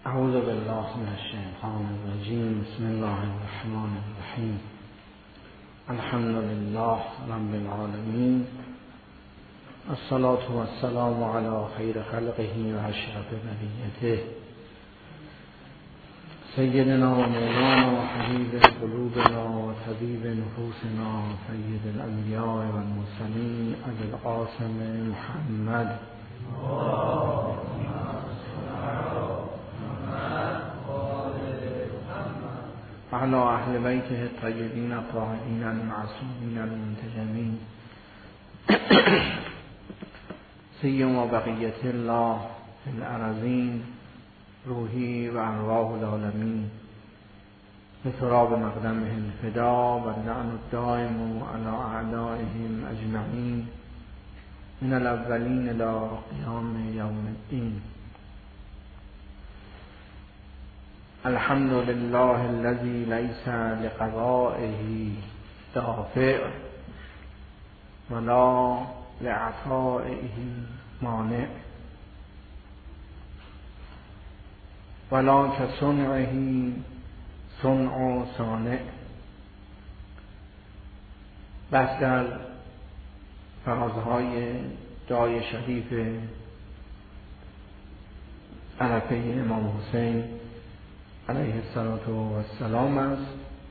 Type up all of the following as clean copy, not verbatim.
اعوذ بالله من الشیطان الرجیم. بسم الله الرحمن الرحیم. الحمد لله رب العالمین. الصلاة والسلام علی خیر خلقه و اشرف بریته سیدنا و مولانا و حبیب قلوبنا و طبیب نفوسنا سید الانبیاء و المرسلین ابی القاسم محمد وعلى اهل بیته الطیبین الطاهرین المعصومین المنتجبین سیما بقیت الله فی الارضین روحی و ارواح العالمین بتراب مقدمهم فدا و اللعن الدائم علی اعدائهم اجمعین من الاولین الى قیام یوم الدین. الحمد لله الذي ليس لقضائه دافع ولا لعطائه مانع ولا كصنعه صنع صانع. بس در فرازهای دعای شریف عرفه امام حسین علیه السلام است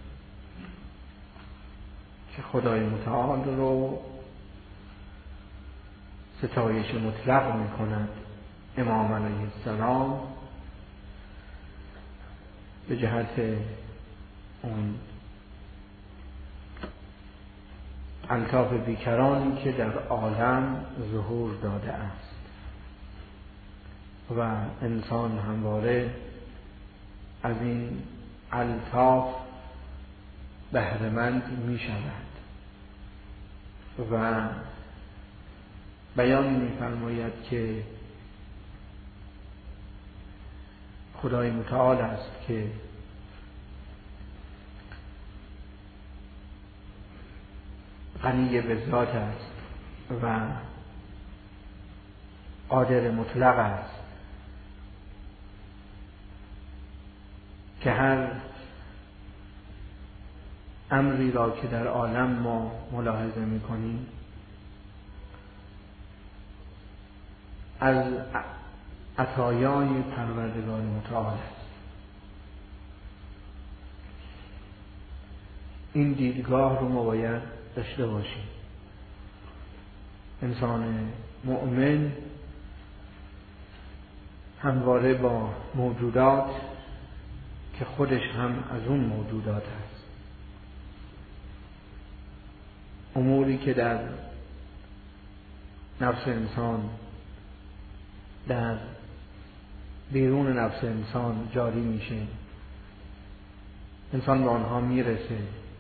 که خدای متعال رو ستایش مطلق می کند. امام علیه السلام به جهت اون الطاف بیکرانی که در عالم ظهور داده است و انسان همواره از این الطاف بهره‌مند می شود و بیان می فرماید که خدای متعال است که غنی به ذات است و قادر مطلق است که هر امری را که در عالم ما ملاحظه می‌کنیم از عطایای پروردگار متعال است. این دیدگاه رو ما باید داشته باشیم. انسان مؤمن همواره با موجودات که خودش هم از اون موجودات است، اموری که در نفس انسان، در بیرون نفس انسان جاری میشه، انسان به آنها میرسه،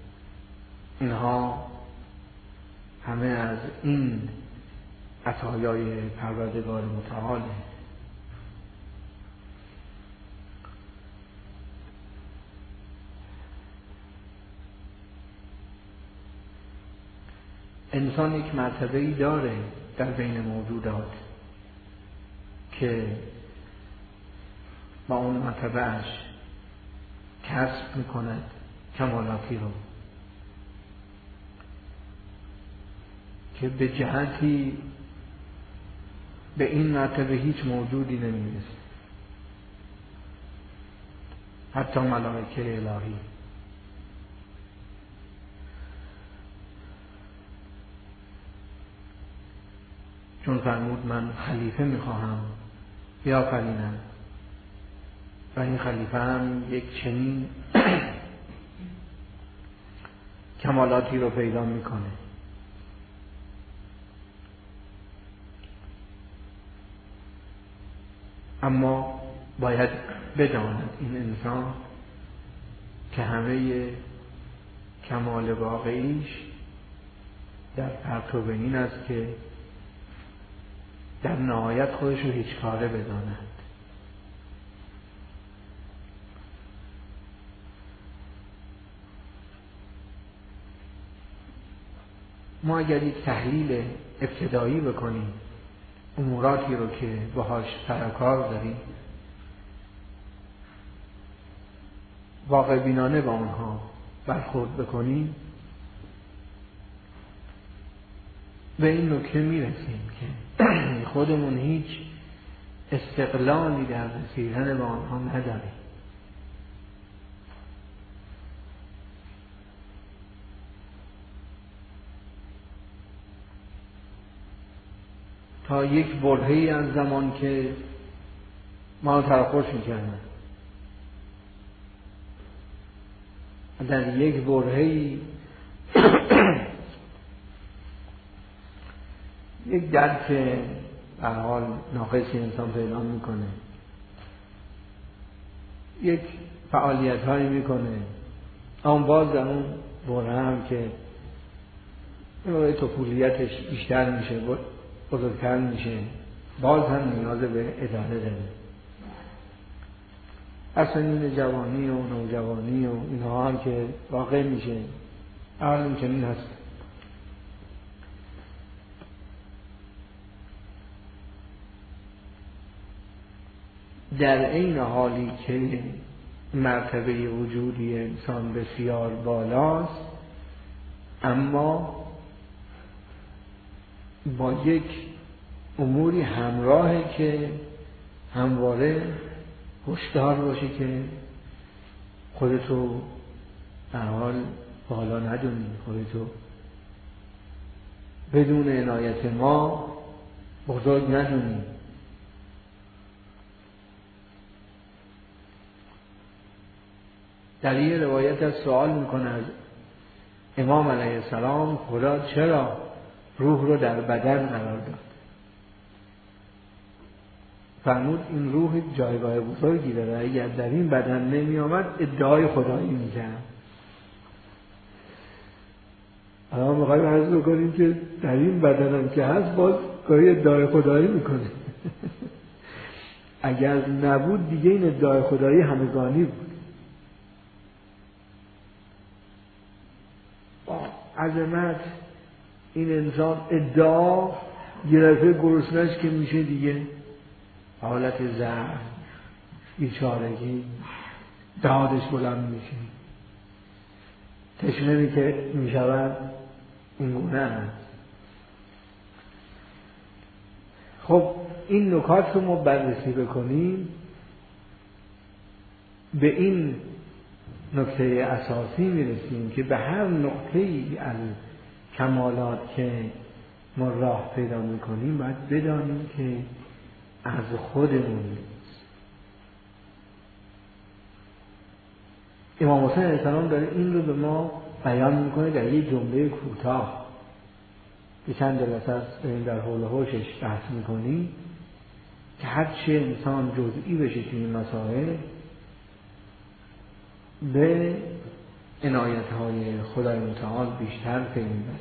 اینها همه از این عطایای پروردگار متعاله. انسان یک مرتبه‌ای داره در بین موجودات که با اون مرتبهش کسب میکند کمالاتی رو که به جهتی به این مرتبه هیچ موجودی نمیرسه، حتی ملائکه الهی. چون فرمود من خلیفه میخواهم بیافرینم و این خلیفه هم یک چنین کمالاتی رو پیدا میکنه. اما باید بداند این انسان که همه کمال واقعیش در پرتو این است که در نهایت خودش رو هیچ کاره بداند. ما اگر یک تحلیل ابتدایی بکنیم اموراتی رو که باهاش سر کار داریم واقع بینانه با اونها برخورد بکنیم به این نکته میرسیم که خودمون هیچ استقلالی در رسیدن به آنها نداریم. تا یک برهه‌ای از زمان که ما تراخوش می‌کردن، در یک برهه‌ای یک درک در حال ناقصی انسان پیدا میکنه، یک فعالیت هایی میکنه، اما باز در اون بره هم که طفولیتش بیشتر میشه، بزرگتر میشه، باز هم نیاز به اداره داره. اصلا این جوانی و نوجوانی و اینها هم که واقع میشه اول این چنین هست. در این حالی که مرتبه وجودی انسان بسیار بالاست، اما با یک اموری همراهه که همواره هوشیار باشی که خودتو در حال بالا ندونی، خودتو بدون عنایت ما بزرگ ندونی. در یه روایت از سوال میکنه از امام علیه السلام خدا چرا روح رو در بدن قرار داد؟ فرمود این روح جایگاه بزرگی داره، اگر در این بدن نمی آمد ادعای خدایی میکرد. اما میخوایم عرض بکنیم که در این بدن هم که هست باز گاهی ادعای خدایی میکنه. اگر نبود دیگه این ادعای خدایی همگانی بود. عظمت این انسان ادعا گرفته گرسنش که میشه دیگه حالت ضعف، بیچارگی، دادش بلند میشه، تشنه‌ای که میشود این گونه هست. خب این نکات رو ما بررسی بکنیم، به این نکته اساسی میرسیم که به هر نقطه‌ای از کمالات که ما راه پیدا میکنیم باید بدانیم که از خودمون نیست. امام حسین علیه السلام داره این رو به ما بیان میکنه در یک جمله کوتاه که چند جلسه است در حول و حوشش بحث میکنیم که هرچی انسان جزئی بشه توی این مسائل به عنایت‌های خدای متعال بیشتر پی میبره.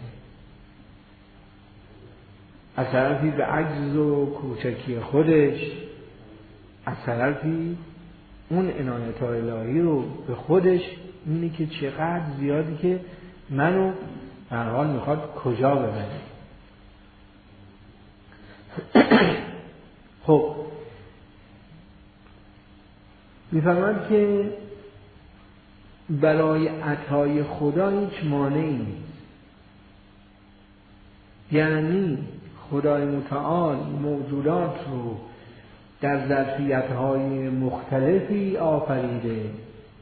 از طرفی به عجز و کوچکی خودش، از طرفی اون عنایت‌های الهی رو به خودش اینه که چقدر زیادی که منو در حال میخواد کجا ببره. خب میفهمد که برای عطای خدا هیچ مانعی نیست. یعنی خدای متعال موجودات رو در ظرفیت‌های مختلفی آفریده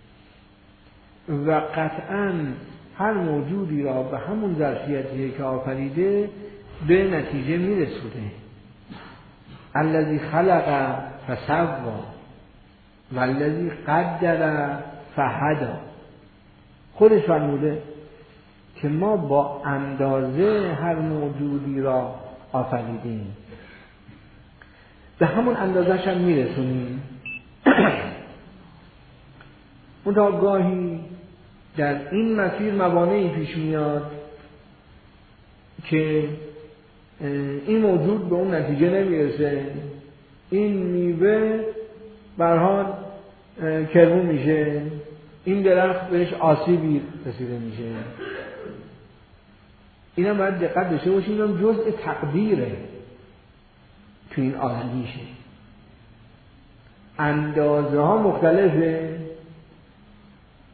و قطعاً هر موجودی را به همون ظرفیتی که آفریده به نتیجه میرسوده. الذی خلق فسوی و الذی قدر فهدی. خودش فرموده که ما با اندازه هر موجودی را آفریدیم، به همون اندازه‌ش هم میرسونیم. منتها گاهی در این مسیر موانعی پیش میاد که این موجود به اون نتیجه نمیرسه، این میوه به هر حال کرمون میشه، این درخت بهش آسیبی رسیده میشه. اینا باید دقت داشته باشیم، اینم جزء تقدیره تو این عالم میشه. اندازه ها مختلفه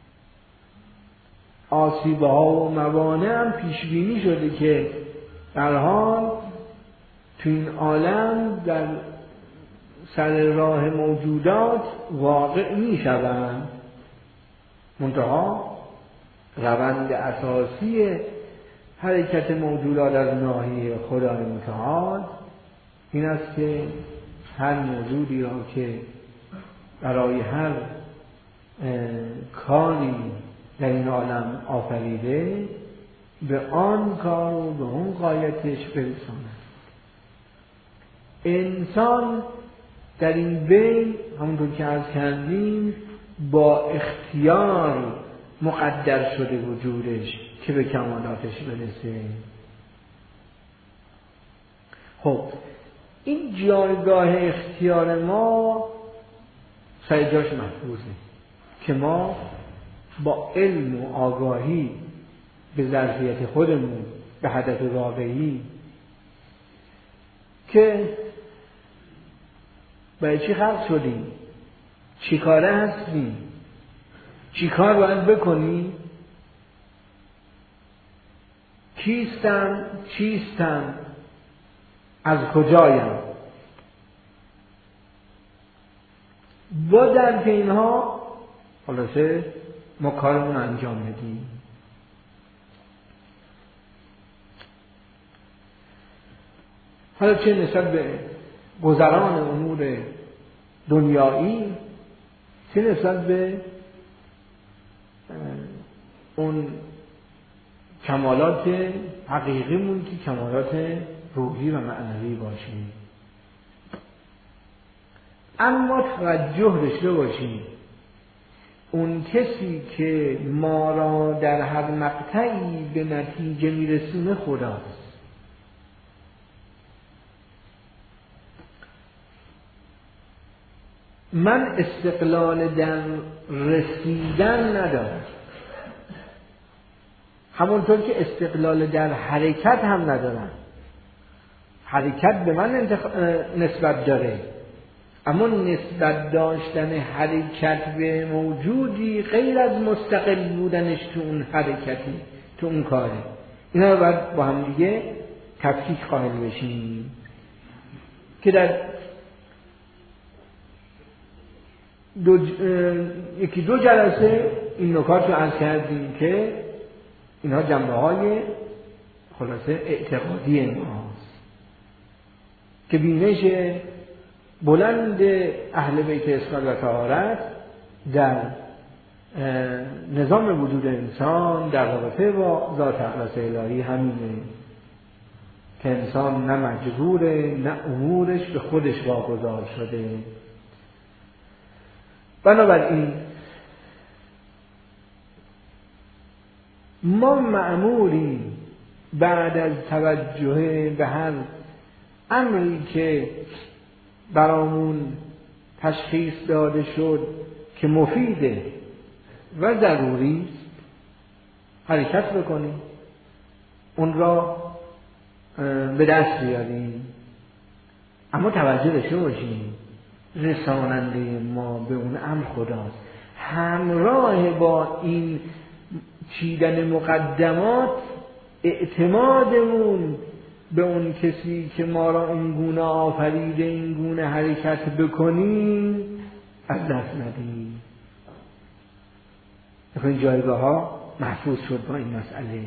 آسیب‌ها و موانع هم پیش بینی شده که در حال تو این عالم در سر راه موجودات واقع می‌شوند. منتها روند اساسی حرکت موجودات از ناحیه خدای متعال این است که هر موجودی را که برای هر کاری در این عالم آفریده به آن کار و به اون غایتش برساند. انسان در این بین همونطور که عرض کردیم با اختیار مقدر شده وجودش که به کمالاتش برسه. خب این جایگاه اختیار ما سر جاش محفوظه که ما با علم و آگاهی به ظرفیت خودمون، به هدف واقعی که برای چی خلق شدیم، چی کاره هستیم، چی کار باید بکنیم، کیستم، چیستم، از کجایم، با درک اینها خلاصه ما کارمون انجام بدیم. حالا چه نسبت به گذران امور دنیایی، چه نسبت به اون کمالات حقیقیمون که کمالات روحی و معنوی باشه. اما توجه داشته باشیم اون کسی که ما را در هر مقطعی به نتیجه میرسونه خداست. من استقلال در رسیدن ندارم، همونطور که استقلال در حرکت هم ندارم. حرکت به من نسبت داره، اما نسبت داشتن حرکت به موجودی غیر از مستقل بودنش تو اون حرکتی، تو اون کاره. اینا رو باید با هم دیگه تفکیک قائل بشیم که در یکی دو جلسه این نکات رو عرض کردیم که اینها جنبه های خلاصه اعتقادی ماست که بینش بلند اهل بیت اصلاح و طهارت در نظام وجود انسان در رابطه با ذات اقدس الهی همینه که انسان نه مجبوره نه امورش به خودش واگذار شده. بنابراین ما مأموری بعد از توجه به هر امری که برامون تشخیص داده شد که مفیده و ضروری است حرکت بکنیم، اون را به دست بیاریم. اما توجه داشته باشیم رساننده ما به اون امر خداست. همراه با این چیدن مقدمات اعتمادمون به اون کسی که ما را این گونه آفریده این گونه حرکت بکنیم از دست ندیم. این جایگاه ها محفوظ شد با این مسئله.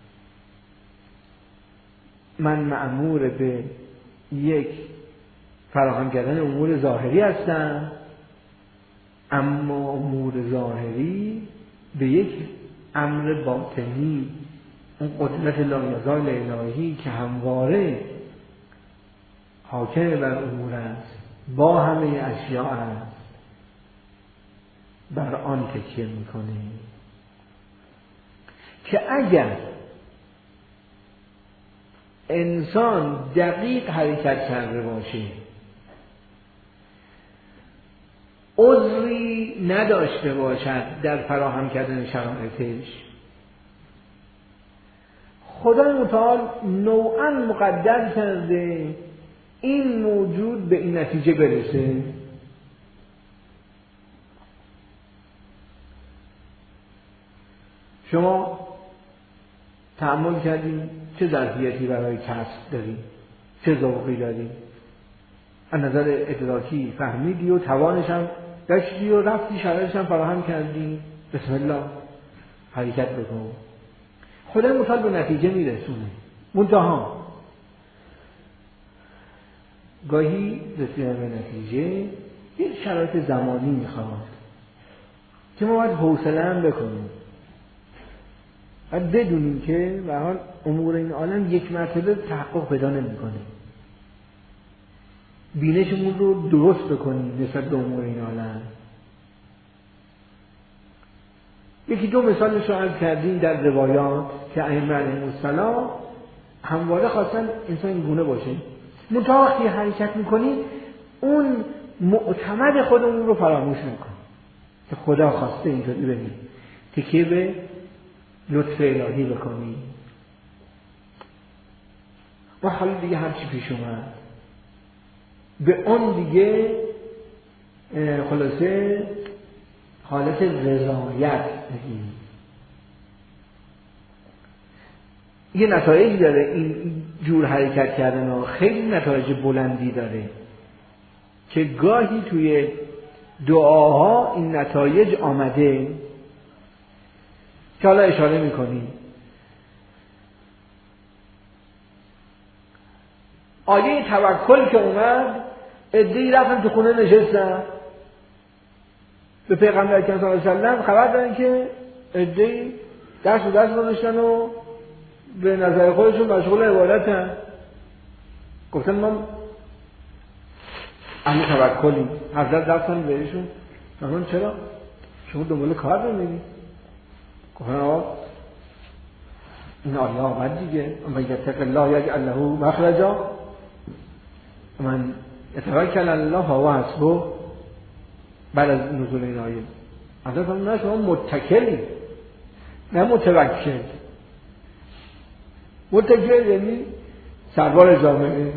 من مأمور به یک فراهم کردن امور ظاهری هستم، اما امور ظاهری به یک امر باطنی، اون قدرت لایزال الهی که همواره حاکم بر امور است، با همه اشیاء است، بر آن تکیه میکنه که اگر انسان دقیق حرکت کرده باشه، عذری نداشته باشد در فراهم کردن شرایطش، خدای متعال نوعاً مقدر کرده این موجود به این نتیجه برسه. شما تأمل کردین چه ظرفیتی برای کسب داریم، چه ذوقی داریم، از نظر ادراکی فهمیدی و توانش هم داشتی و رفتی شرایطش هم فراهم کردی، بسم الله حرکت بکن. خدای متعال به نتیجه میرسونه. منتها گاهی رسیدن به نتیجه یک شرایط زمانی میخواد که ما باید حوصله هم بکنیم. باید بدونیم که به هر حال امور این عالم یک مرتبه تحقق پیدا نمیکنه. بینشمون رو درست بکنیم نسبت به امور این عالم. یکی دو مثالش رو عرض کردیم در روایات که ائمه علیهم السلام همواره خواستن انسان این گونه باشه. منتها وقتی حرکت میکنیم اون معتمد خودمون رو فراموش نکنیم که خدا خواسته اینطوری بگیم، تکیه به لطف الهی بکنیم. و حالا دیگه هرچی پیش اومد به اون دیگه خلاصه حالت رضایت بگیم. یه نتایج داره این جور حرکت کردن و خیلی نتایج بلندی داره که گاهی توی دعاها این نتایج آمده که حالا اشاره میکنیم. آیه توکل که اومد عده‌ای رفتن تو خونه نشستن به پیغمبر اکرم صلی الله علیه و سلم خبر دادن که عده‌ای دست به دست گذاشتن و به نظر خودشون مشغول عبادتن. گفتن ما اهل توکلیم. حضرت رفتن بهشون گفتن چرا شما دنبال کار نمیرید؟ گفتن آقا این آیه آمد دیگه، من یتق الله یجعل له مخرجا من یتوکل علی الله فهو حسبه. بعد از نزول این آیه حضرت فرمودن نه شما متکلی نه متوکل. متکل یعنی سربار جامعه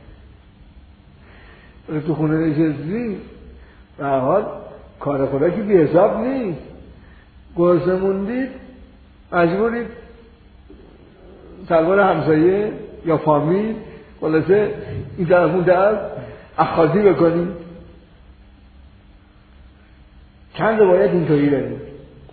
تو خونه نشستی به هر حال کار خدا که بی حساب نیست. گرسنه موندید مجبورید سربار همسایه یا فامیل خلاصه این طرف اون طرف اخاذی بکنید. چند روایت اینطوری داریم.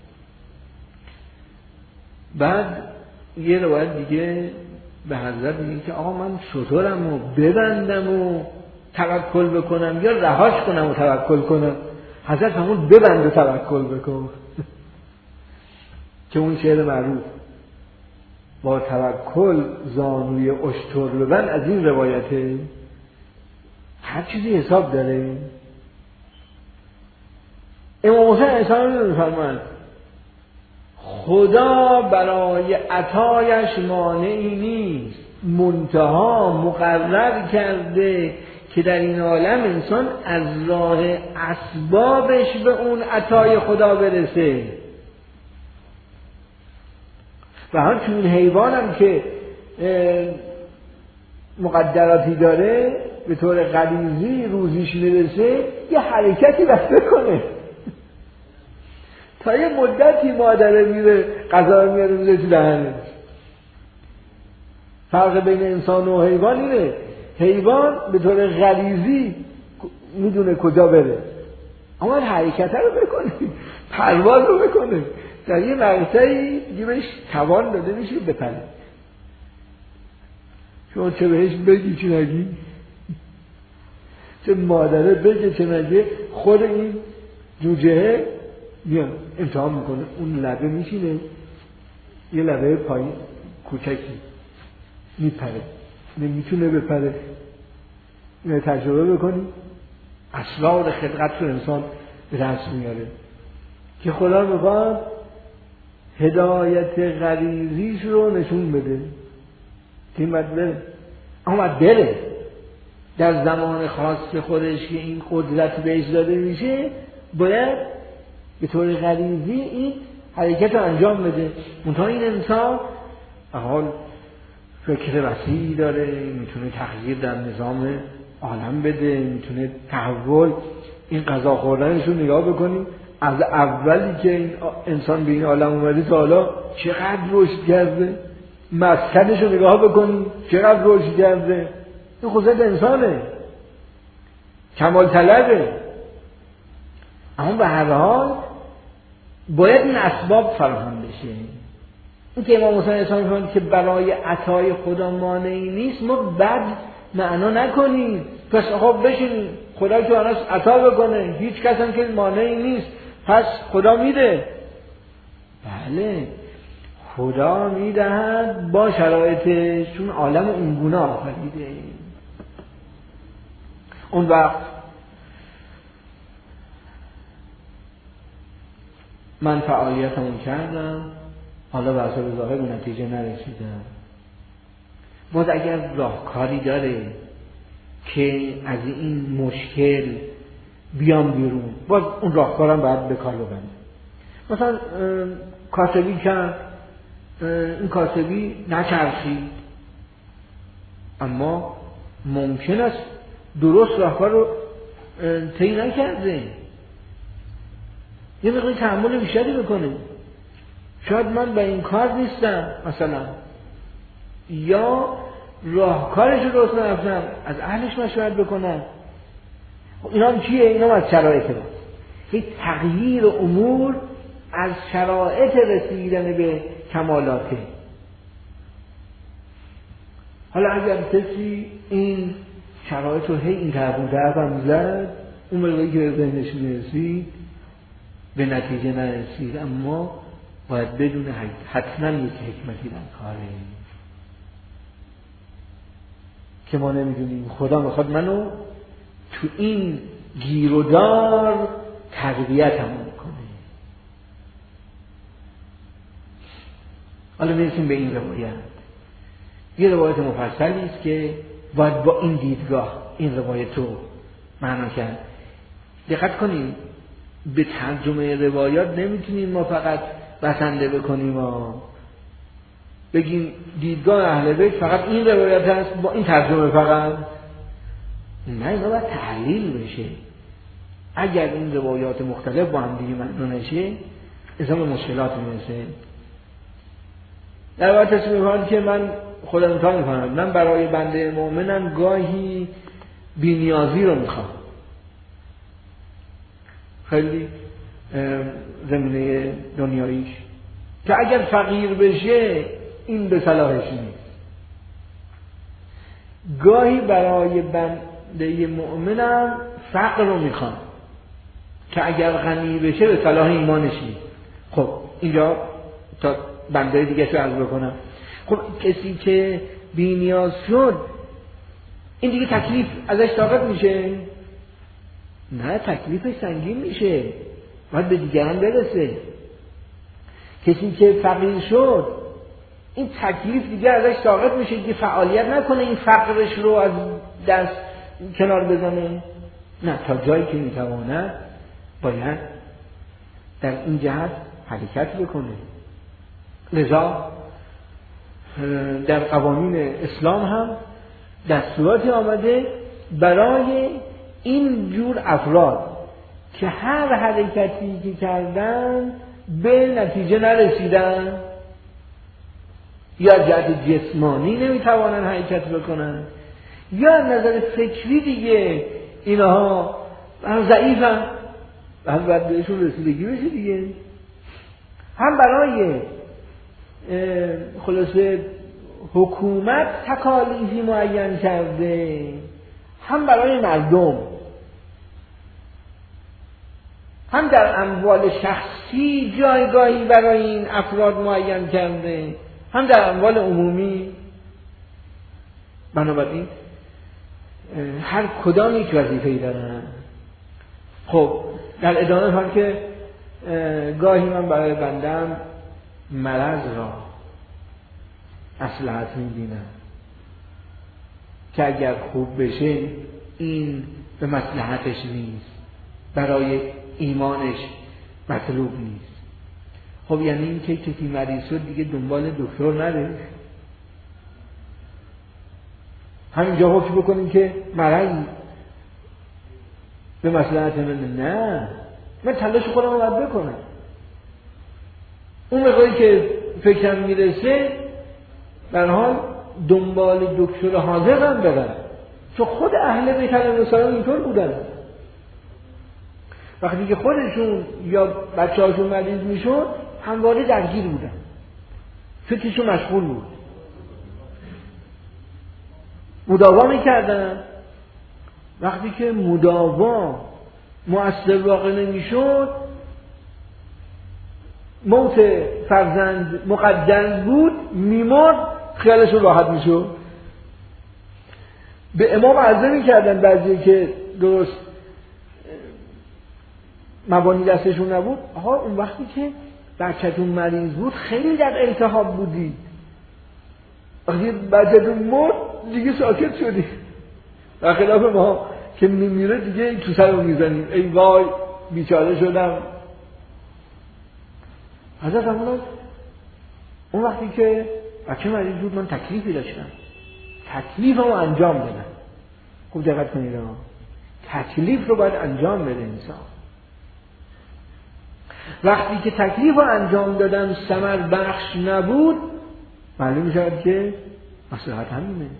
بعد یه روایت دیگه به حضرت میگه که آقا من شترم و ببندم و توکل بکنم یا رهاش کنم و توکل کنم. حضرت همون ببند و توکل بکن که اون شعر معروف با توکل زانوی اشتر ببند از این روایته. هر چیزی حساب داره. امام حسین علیه میفرماند خدا برای عطایش مانعی نیست، منتها مقرر کرده که در این عالم انسان از راه اسبابش به اون عطای خدا برسه. و هم چون حیوان هم که مقدراتی داره به طور غریزی روزیش میرسه یه حرکتی بسته کنه. تا یه مدتی مادره میره غذا میاره میره تو دهنش. فرق بین انسان و حیوان اینه، حیوان به طور غریزی میدونه کجا بره، اما حرکت رو بکنه، پرواز رو بکنه، در یه مقطعی دیگه بهش توان داده میشه بپره. شما چه بهش بگی چه نگی، چه مادره بگه چه نگه، خود این جوجه میان امتحان میکنه. اون لبه میشینه یه لبه پایین کوچکی میپره، نمیتونه بپره. اینو تجربه بکنی، اسرار خلقت رو انسان به دست میاره که خدا میخواد هدایت غریزیش رو نشون بده که این باید بره. اما باید بره در زمان خاص خودش که این قدرت بهش داده میشه، باید به طور غریزی این حرکت رو انجام بده. منتها این انسان حال فکر وسیعی داره، میتونه تغییر در نظام عالم بده، میتونه تحول. این غذا خوردنش رو نگاه بکنیم، از اولی که این انسان به این عالم اومده تا حالا چقدر رشد کرده، مسکنش رو نگاه بکنید چقدر رشد کرده. این خودت انسانه، کمال طلبه، اما به هر حال باید این اسباب فراهم بشه. این که امام حسین احسان می‌فرماید که برای عطای خدا مانعی نیست، ما بد معنا نکنیم پس خب بشین خدا که آناس عطا بکنه، هیچ کس هم که مانعی نیست پس خدا میده. بله خدا میدهد با شرایطش، چون عالم اونگونه آفریده. اون وقت من فعالیتمون کردم، حالا به حساب ظاهر به نتیجه نرسیدم. باز اگر راهکاری داره که از این مشکل بیام بیرون، باز اون راهکارم باید به کار ببنده. مثلا کاسبی کرد، این کاسبی نچرخید، اما ممکن است درست راهکار رو طی نکرده، یه مقدار تحمل بیشتری بکنه. شاید من به این کار نیستم مثلا، یا راهکارش رو درست نرفتم، از اهلش مشورت بکنم. اینا هم چیه؟ اینا هم از شرایط هست. یک تغییر امور از شرایط رسیدن به کمالاته. حالا اگر کسی این شرایط رو این طرف زد، اون موقعی که به ذهنش میرسید به نتیجه نرسید، اما باید بدون حتما یک حکمتی در کاره که ما نمیدونیم. خدا میخواد منو تو این گیر و دار تقویتم کنه. حالا میرسیم به این روایت. یه روایت مفصلی است که باید با این دیدگاه این روایت رو معنا کرد. دقت کنیم به ترجمه روایات نمیتونیم ما فقط بسنده بکنیم و بگیم دیدگاه اهل بیت فقط این روایت هست با این ترجمه فقط. نه، اینا باید تحلیل بشه. اگر این روایات مختلف با هم دیگه معنا نشه انسان به مشکلات میرسه. در واقع تصمیم می‌کنم که من خودم امتحان می‌کنم، من برای بنده مؤمنم گاهی بی‌نیازی رو می‌خوام، خیلی زمینه دنیاییش، که اگر فقیر بشه این به صلاحش نیست. گاهی برای بنده مؤمنم فقر رو میخوام که اگر غنی بشه به صلاح ایمانش نیست. خب اینجا تا بنده دیگه رو عرض بکنم. خب کسی که بی نیاز شد این دیگه تکلیف ازش طاقت میشه؟ نه، تکلیفش سنگین میشه، باید به دیگران برسه. کسی که فقیر شد این تکلیف دیگه ازش طاقت میشه، دیگه فعالیت نکنه این فقرش رو از دست کنار بزنه. نه، تا جایی که میتواند باید در این جهت حرکت بکنه. لذا در قوانین اسلام هم دستوراتی آمده برای این جور افراد که هر حرکتی که کردن به نتیجه نرسیدن، یا جهت جسمانی نمیتوانن حرکت بکنن، یا از نظر فکری دیگه اینها ضعیفن، هم باید بهشون رسیدگی بشه دیگه. هم برای خلاصه حکومت تکالیفی معین کرده، هم برای مردم، هم در اموال شخصی جایگاهی برای این افراد معین کرده، هم در اموال عمومی. بنابراین هر کدام یک وظیفه‌ای دارن. خب در ادامه هم که گاهی من برای بندم مرض را مصلحت می‌بینم که اگر خوب بشه این به مصلحتش نیست، برای ایمانش مطلوب نیست. خب یعنی این که کسی مریض شد دیگه دنبال دکتر نره، همینجا حکم بکنیم که مرض به مصلحت من. نه، من تلاش خودم رو باید بکنم. اون موقعی که فکرم میرسه در حال دنبال دکتر حاضر هم برم، چون خود اهل بیت علیهم السلام اینطور بودن. وقتی که خودشون یا بچه‌هاشون مریض میشد همواره درگیر بودن، فکرشون مشغول بود، مداوا میکردن. وقتی که مداوا مؤثر واقع نمیشد، موت فرزند مقدر بود، میمرد، خیالشون راحت میشد. به امام عرضه میکردن بعضی که درست مبانی دستشون نبود، آها اون وقتی که بچه‌تون مریض بود خیلی در التهاب بودی، وقتی بچه‌تون مرد دیگه ساکت شدی. در خلاف ما که میمیره دیگه تو سرمون میزنیم، ای وای بیچاره شدم. حضرت فرمودن اون وقتی که بچه مریض بود من تکلیفی داشتم، تکلیفمو انجام دادم. خوب دقت کنید، تکلیف رو باید انجام بده انسان. وقتی که تکلیف رو انجام دادم ثمر بخش نبود، معلوم میشود که مصلحت همینه.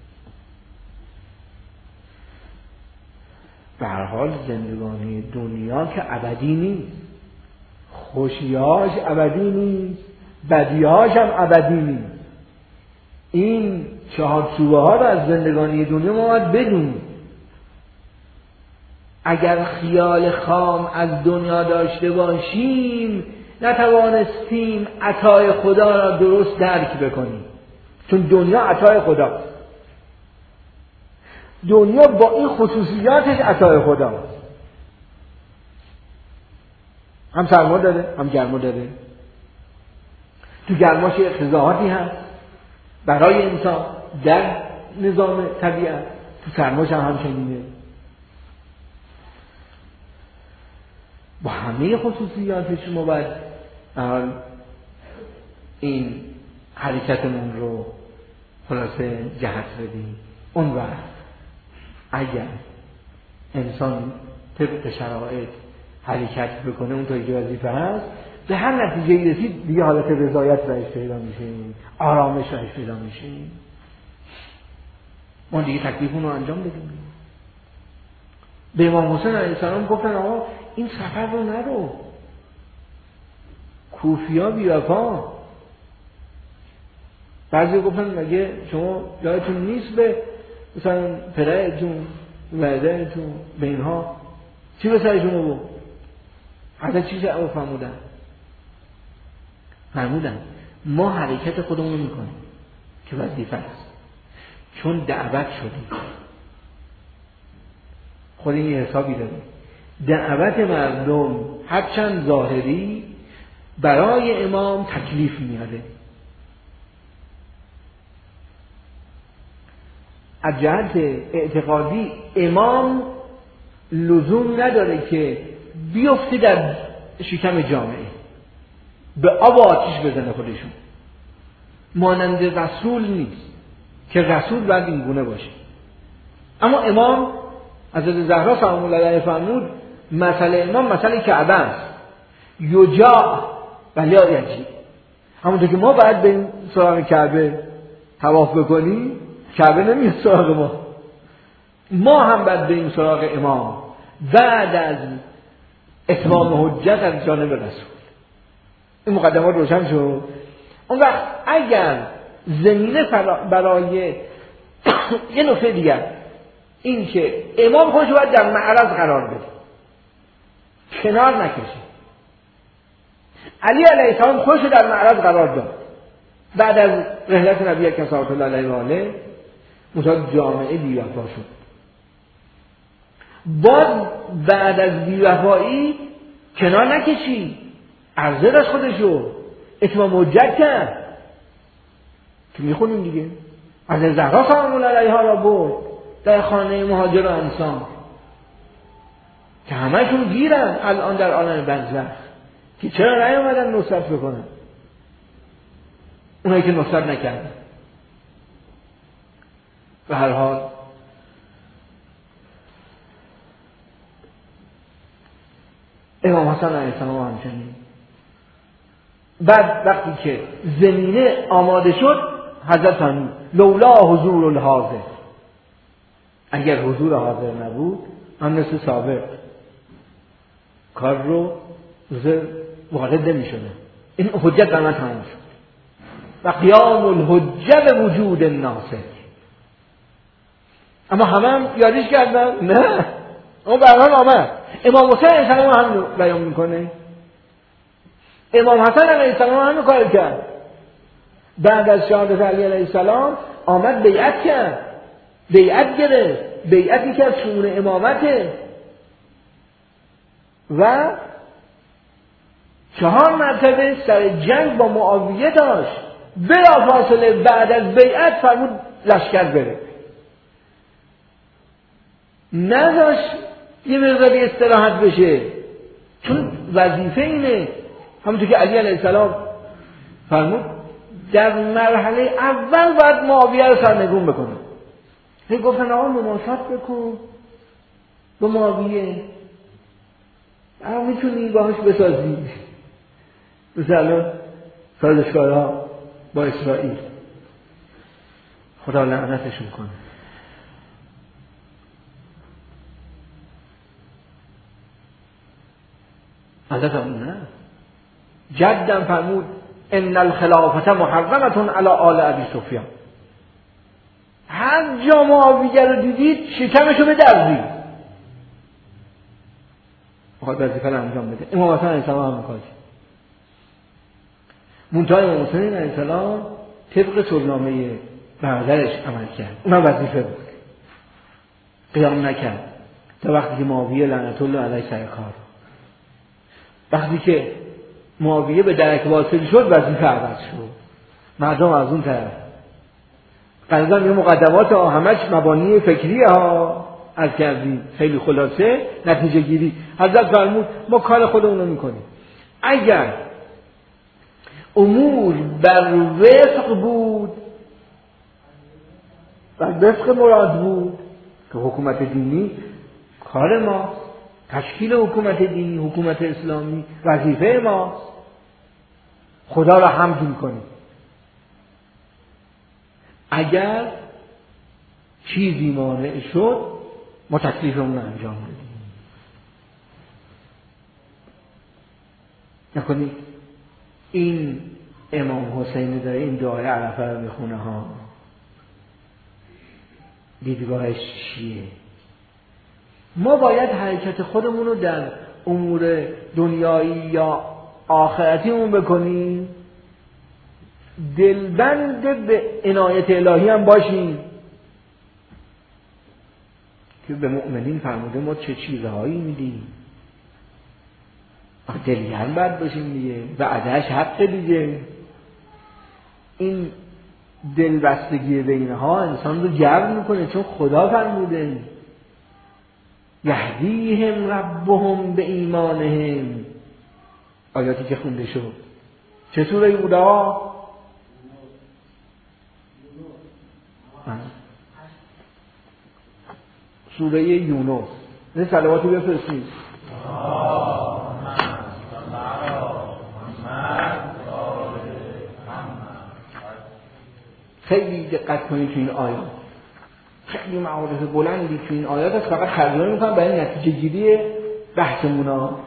به هر حال زندگانی دنیا که ابدی نیست، خوشیاش ابدی نیست، بدیاش هم ابدی نیست. این چهارچوبه ها رو از زندگانی دنیا ما باید بدونیم. اگر خیال خام از دنیا داشته باشیم نتوانستیم عطای خدا را درست درک بکنیم، چون دنیا عطای خداست. دنیا با این خصوصیاتش عطای خداست، هم سرما داره هم گرما داره. تو گرماش اقتضاعاتی هست برای انسان در نظام طبیعت، تو سرماش هم همچنینه. با همه خصوصیاتش ما باید این حرکتمون رو خلاصه جهت بدیم. اون وقت اگر انسان طبق شرایط حرکت بکنه اون تا که وظیفه هست، به هر نتیجه رسید دیگه حالت رضایت بهش پیدا میشه، آرامش بهش پیدا میشه. ما دیگه تکلیفمون رو انجام بدیم. به امام حسین علیه السلام گفتن آقا این سفر رو نرو، کوفیا بی وفا. بعضی گفتن مگه شما یادتون نیست به مثلا پدرتون والدتون به اینها چی به سرشون بود؟ حتی چی جواب فرمودن ما حرکت خودمون رو میکنیم که وظیفه است، چون دعوت شدیم. خود این حسابی داریم، دعوت مردم هرچند ظاهری برای امام تکلیف میاده. از جهت اعتقادی امام لزوم نداره که بیفته در شکم جامعه به آب و آتیش بزنه خودشون، مانند رسول نیست که رسول باید این گونه باشه. اما امام حضرت زهرا سلام الله علیها فرمود مسئله امام مسئله کعبه است، یجاع ولی یجی. همونطور که ما باید به این سراغ کعبه طواف بکنیم، کعبه نمیاد سراغ ما هم باید به این سراغ امام بعد از اتمام حجت از جانب رسول. این مقدمات روشن شد. اون وقت اگر زمینه برای یه نکته دیگر این که امام خودش باید در معرض قرار بده، کنار نکشه. علی علیه السلام خودش در معرض قرار داد بعد از رحلت نبی اکرم صلی الله علیه و آله، مطابق جامعه بی‌وفا شد. باز بعد از بی‌وفایی کنار نکشی، عرضه داشت خودشو، اتمام حجت کرد که میخونیم دیگه. از زهرا سلام الله علیها را برد در خانه مهاجر و انصار که همه‌شون گیرن الان در عالم برزخ که چرا نیومدن نصرت بکنن، اونایی که نصرت نکردن. به هر حال امام حسن علیه السلام همچنین. بعد وقتی که زمینه آماده شد حضرت فرمود لولا حضور الحاضر، اگر حضور حاضر نبود من مثل سابق کار رو وارد نمی شده. این حجت بر من تمام شد. و قیام الحجه به وجود الناصر. اما همه یادش کردن؟ نه، اون برحال آمد. امام حسین علیه السلام هم بیان میکنه. امام حسن علیه السلام هم کار کرد. بعد از شهادت علی علیه السلام آمد بیعت کرد، بیعت گرفت، بیعتی که از شؤون امامته و 4 مرتبه سر جنگ با معاویه داشت. بلافاصله بعد از بیعت فرمود لشکر بره، نذاشت یه مقداری استراحت بشه، چون وظیفه اینه. همونطور که علی علیه السلام فرمود در مرحله اول باید معاویه رو سرنگون بکنه. هی گفتن آقا مماشات بکن با معاویه، اما میتونی باهاش بسازی. مثلا سازشکارها با اسرائیل، خدا لعنتشون کنه. حضرت نه، جدم فرمود ان الخلافه محرمه علی آل ابی سفیان. هر جا معاویه رو دیدید شکمشو بدرید، بخواد وظیفه رو انجام بده. امام حسن علیه السلام هم می‌کنه. منتها امام حسین علیه السلام طبق صلحنامه برادرش عمل کرد، اونم وظیفه بود، قیام نکرد تا وقتی که معاویه لعنت الله علیه سر کار. وقتی که معاویه به درک واصل شد وظیفه عوض شد، مردم از اون طرف. قضا یه مقدمات همش مبانی فکریه ها از کردیم، خیلی خلاصه نتیجه گیری. حضرت فرمود ما کار خودمون رو میکنیم. اگر امور بر وفق بود، بر وفق مراد بود که حکومت دینی کار ما، تشکیل حکومت دینی، حکومت اسلامی وظیفه ما، خدا را حمد میکنیم. اگر چیزی مانع شد ما تکلیفمون انجام بدیم. نکنید این امام حسین داره این دعای عرفه رو میخونه ها، دیدگاهش چیه؟ ما باید حرکت خودمون رو در امور دنیایی یا آخرتیمون بکنیم، دلبند به عنایت الهی هم باشیم که به مؤمنین فرموده ما چه چیزهایی میدیم. دلیل باید باشیم دیگه، وعدهش حق دیگه. این دلبستگی به اینها انسان رو جذب میکنه، چون خدا فرموده یهدیهم ربهم به ایمانهم. آیاتی که خونده شد چه سوره بوده ها؟ سوره یونس. این صلواتی بفرستید. خیلی دقت کنید تو این آیات، خیلی معارف بلندی تو این آیات هست. فقط ترجمه میکنم برای نتیجه گیری بحثمونا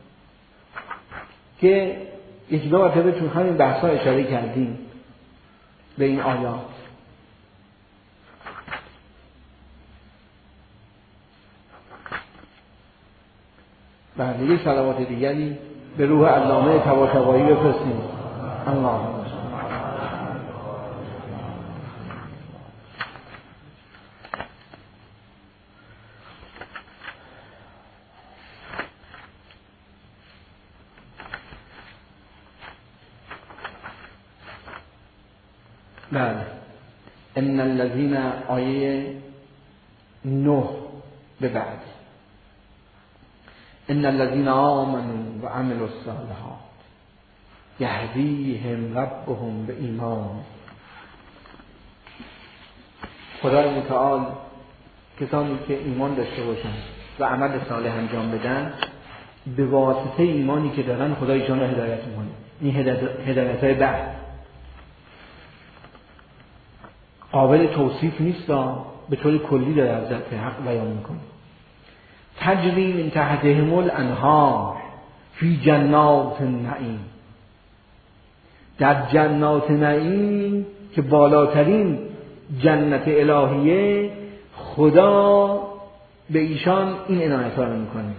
که یکی دو مرتبه تو همین بحث‌ها اشاره کردیم به این آیات. بعد یه صلوات دیگری به روح علامه طباطبایی بفرستیم. اللهم بله. ان الذين آیه 9 به بعد ان الذين آمنوا و عملوا الصالحات یهدیهم ربهم به ایمان. خدای متعال کسانی که ایمان داشته باشند و عمل صالح انجام بدن به واسطه ایمانی که دارن خدا ایشان را هدایت میکنه. این هدایت‌های بعد قابل توصیف نیست، به طور کلی داره حضرت حق بیان میکنه. تجری من تحتهم الانهار فی جنات النعیم، در جنات نعیم که بالاترین جنت الهیه، خدا به ایشان این عنایت‌ها رو میکنه.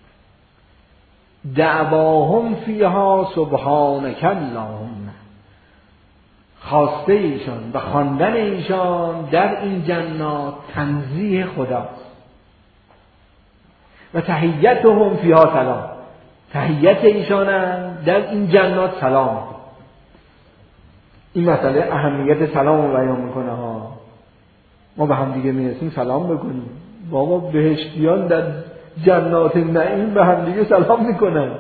دعواهم فیها سبحانک اللهم، خواسته ایشان و خواندن ایشان در این جنات تنزیه خداست. و تحیتهم فیها سلام، تحیت ایشان در این جنات سلام. این مسئله اهمیت سلام رو بیان میکنه ها. ما به هم دیگه میرسیم سلام بکنیم. بابا بهشتیان در جنات نعیم به هم دیگه سلام میکنن.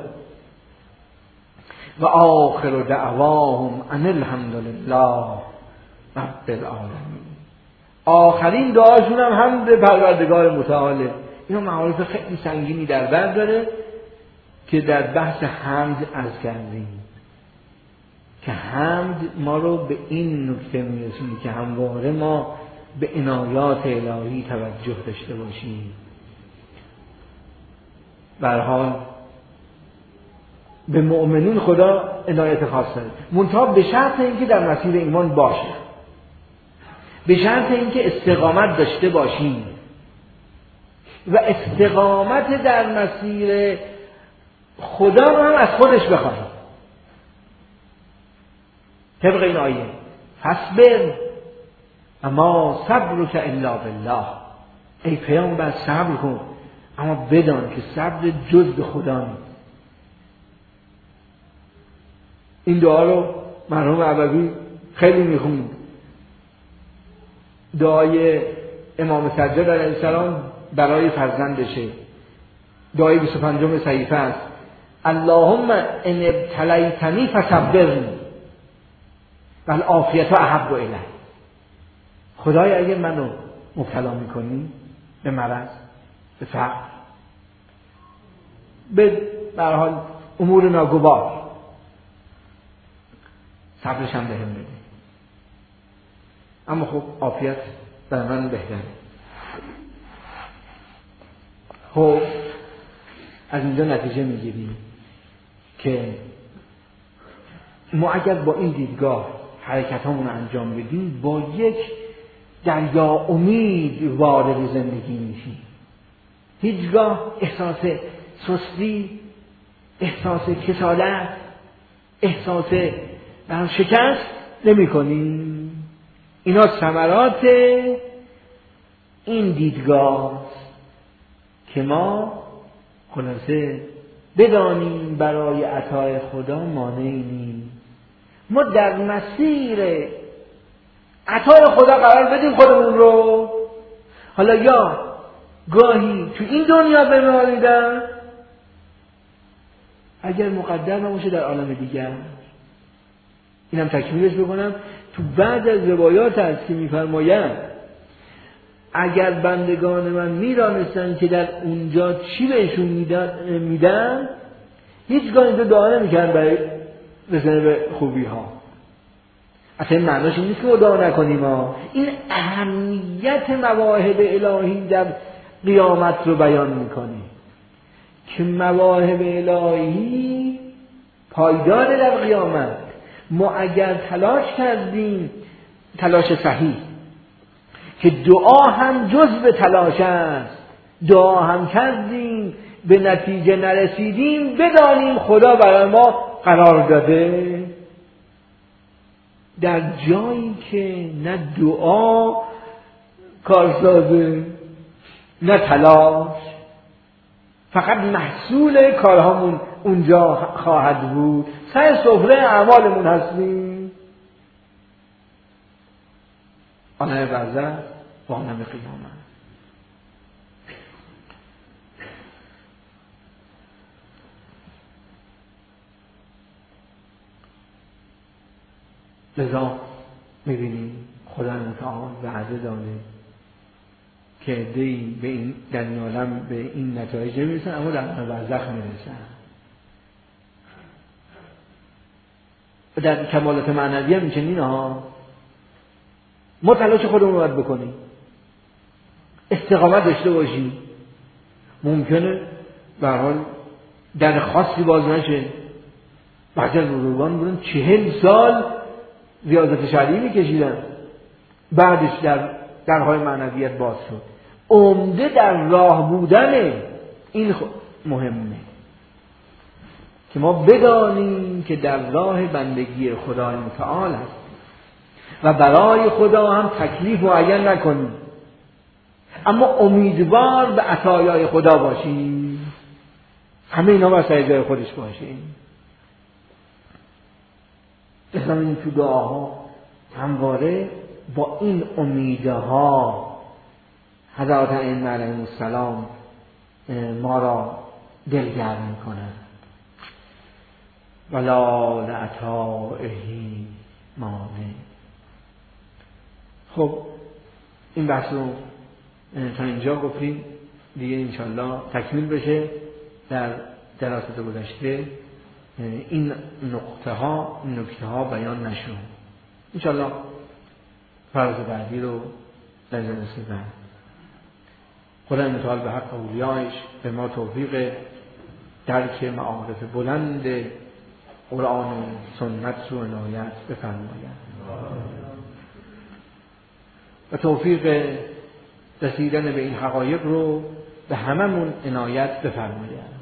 و آخر دعواهم ان الحمدلله رب العالمین، آخرین دعاشون هم حمد پروردگار متعاله. اینا معارف خیلی سنگینی در بر داره که در بحث حمد عرض کردیم که حمد ما رو به این نکته میرسونه که همواره ما به عنایات الهی توجه داشته باشیم. به هر حال به مؤمنین خدا عنایت خاص داره، منتها به شرط اینکه در مسیر ایمان باشه، به شرط اینکه استقامت داشته باشیم و استقامت در مسیر خدا رو هم از خودش بخواهیم. طبق این آیه فاصبر اما صبرک الا بالله، ای پیامبر صبر کن اما بدان که صبر جز به خدا نیست. این دعا رو مرحوم عبدی خیلی میخوند. دعای امام سجاد علیه السلام برای فرزندشه، دعای 25 صحیفه است. اللهم ان ابتلیتنی فصبرنی والعافیة احب الی. خدای اگه منو مبتلا میکنی به مرض، به فقر، به هر حال امور ناگوار، صبرش هم بهم بده. اما خب عافیت بر من بهتره. خب از اینجا نتیجه میگیریم که ما اگر با این دیدگاه حرکتامون رو انجام بدیم با یک دریا امید وارد زندگی میشیم. هیچگاه احساس سستی، احساس کسالت، احساس شکست نمی کنیم. اینا ثمرات این دیدگاه که ما خلاصه بدانیم برای عطای خدا مانعی نیست. ما در مسیر عطای خدا قرار بدیم خودمون رو. حالا یا گاهی تو این دنیا بماریدن، اگر مقدر نباشه در عالم دیگر. اینم تکمیلش بکنم. تو بعد از روایات هست که میفرمایند اگر بندگان من میدانستن که در اونجا چی بهشون میدن، هیچگاه اینجا دعا نمیکردن برای رسیدن به خوبی ها. اصلا این معناش این نیست که دعا نکنیم ها. این اهمیت مواهب الهی در قیامت رو بیان میکنه که مواهب الهی پایدار در قیامت. ما اگر تلاش کردیم تلاش صحیح که دعا هم جز به تلاش است، دعا هم کردیم به نتیجه نرسیدیم، بدانیم خدا برای ما قرار داده در جایی که نه دعا کارسازه نه تلاش، فقط محصول کارهامون اونجا خواهد بود. سر سفره اعمالمون هستیم، عالم برزخ و عالم قیامت. لذا میبینیم خدا متعال وعده داده که عده‌ای به این در این عالم به این نتایج میرسن اما در برزخ میرسن. و در کمالات معنوی هم میچنین ها. ما تلاش خودمون رو باید بکنیم، استقامت داشته باشیم. ممکنه به هر حال در خاصی باز نشه. بعضی از بزرگان بودن 40 سال ریاضت شرعی میکشیدن، بعدش در درهای معنویت باز شد. عمده در راه بودن این مهمه که ما بدانیم که در راه بندگی خدای متعال هست و برای خدا هم تکلیف معین نکنیم، اما امیدوار به عطایای خدا باشیم. همه اینا باید سر جای خودش باشیم. اسلام این تو دعاها همواره با این امیدها حضرات ائمه علیهم السلام ما را دلگرم میکنند. ولا لعطائه مانع. خب این بحث رو تا اینجا گفتیم، دیگه انشالله تکمیل بشه. در جلسات گذشته این نکته ها بیان نشد. انشالله فرض بعدی رو در جلسه بعد. خدای متعال به حق اولیایش به ما توفیق درک معارف بلند قرآن و سنت رو عنایت بفرماید و توفیق رسیدن به این حقایق رو به هممون عنایت بفرماید.